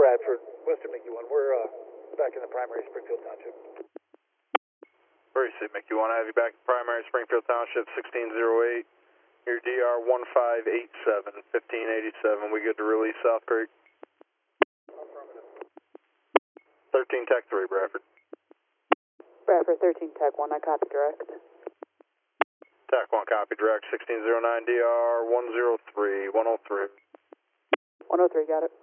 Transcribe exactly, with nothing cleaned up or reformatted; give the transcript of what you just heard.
Bradford, Western Mickey one. We're uh, back in the primary Springfield Township. Very Mickey one, I have you back in primary Springfield Township, sixteen oh eight. Your D R one five eight seven, fifteen eighty-seven. We good to release South Creek? thirteen Tech three, Bradford. Bradford, thirteen Tech one, I copy direct. Tech one, copy direct, sixteen oh nine D R one oh three, one oh three. one oh three, got it.